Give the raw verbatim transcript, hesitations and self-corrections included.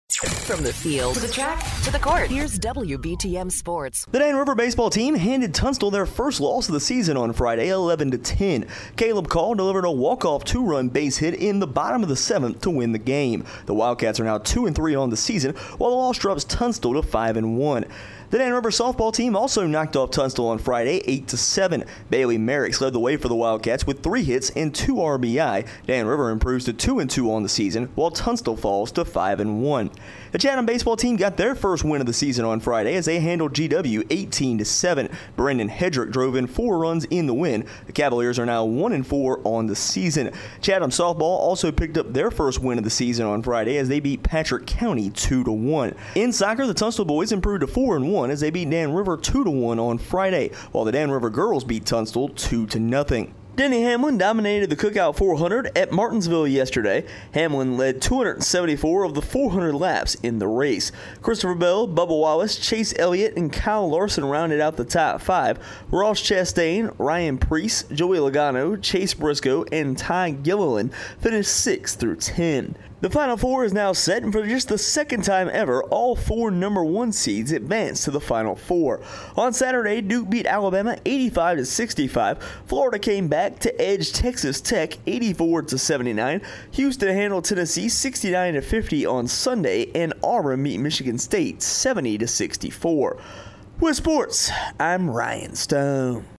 From the field to the track to the court, here's W B T M Sports. The Dan River baseball team handed Tunstall their first loss of the season on Friday, eleven to ten. Caleb Call delivered a walk-off two-run base hit in the bottom of the seventh to win the game. The Wildcats are now two and three on the season, while the loss drops Tunstall to five and one. The Dan River softball team also knocked off Tunstall on Friday, eight to seven. Bailey Merricks led the way for the Wildcats with three hits and two R B I. Dan River improves to two and two on the season, while Tunstall falls to five and one. The Chatham baseball team got their first win of the season on Friday as they handled G W eighteen to seven. Brendan Hedrick drove in four runs in the win. The Cavaliers are now one and four on the season. Chatham softball also picked up their first win of the season on Friday as they beat Patrick County two to one. In soccer, the Tunstall boys improved to four and one as they beat Dan River two to one on Friday, while the Dan River girls beat Tunstall two to nothing. Denny Hamlin dominated the Cookout four hundred at Martinsville yesterday. Hamlin led two hundred seventy-four of the four hundred laps in the race. Christopher Bell, Bubba Wallace, Chase Elliott, and Kyle Larson rounded out the top five. Ross Chastain, Ryan Priest, Joey Logano, Chase Briscoe, and Ty Gilliland finished six through ten. The Final Four is now set, and for just the second time ever, all four number one seeds advance to the Final Four. On Saturday, Duke beat Alabama eighty-five to sixty-five. Florida came back to edge Texas Tech eighty-four to seventy-nine. Houston handled Tennessee sixty-nine to fifty on Sunday, and Auburn beat Michigan State seventy to sixty-four. With sports, I'm Ryan Stone.